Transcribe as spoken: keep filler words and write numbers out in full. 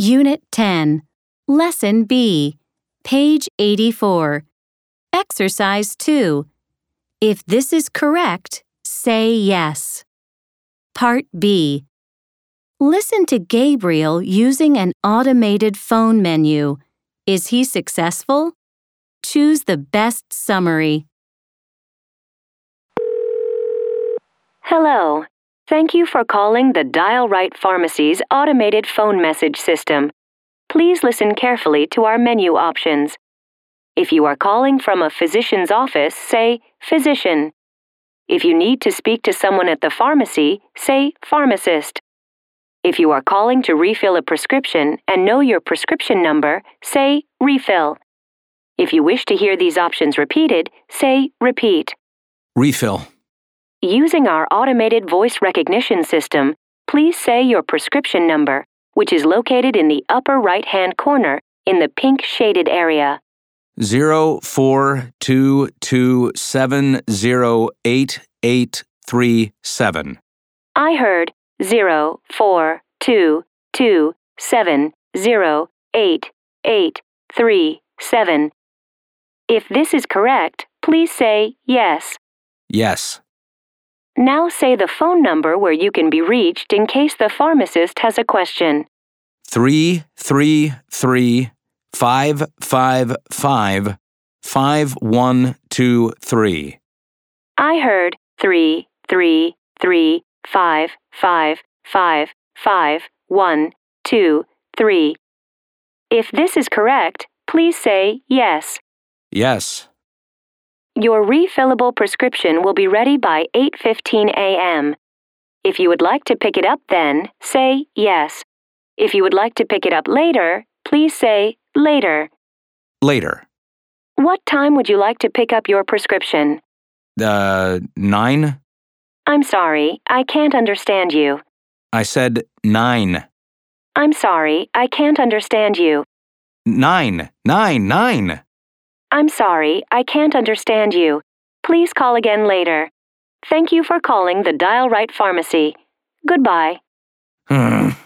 Unit ten, Lesson B, page eighty-four. Exercise two. If this is correct, say yes. Part B. Listen to Gabriel using an automated phone menu. Is he successful? Choose the best summary. Hello. Thank you for calling the Dial Right Pharmacy's automated phone message system. Please listen carefully to our menu options. If you are calling from a physician's office, say physician. If you need to speak to someone at the pharmacy, say pharmacist. If you are calling to refill a prescription and know your prescription number, say refill. If you wish to hear these options repeated, say repeat. Refill. Using our automated voice recognition system, please say your prescription number, which is located in the upper right-hand corner in the pink shaded area. Zero four two two seven zero eight eight three seven. I heard zero four two two seven zero eight eight three seven. If this is correct, please say yes. Yes. Now say the phone number where you can be reached in case the pharmacist has a question. Three three three five five five five one two three. I heard three three three five five five five one two three. If this is correct, please say yes. Yes. Your refillable prescription will be ready by eight fifteen a m If you would like to pick it up then, say yes. If you would like to pick it up later, please say later. Later. What time would you like to pick up your prescription? Uh, nine? I'm sorry, I can't understand you. I said nine. I'm sorry, I can't understand you. Nine, nine, nine. I'm sorry, I can't understand you. Please call again later. Thank you for calling the Dial Right Pharmacy. Goodbye. Hmm.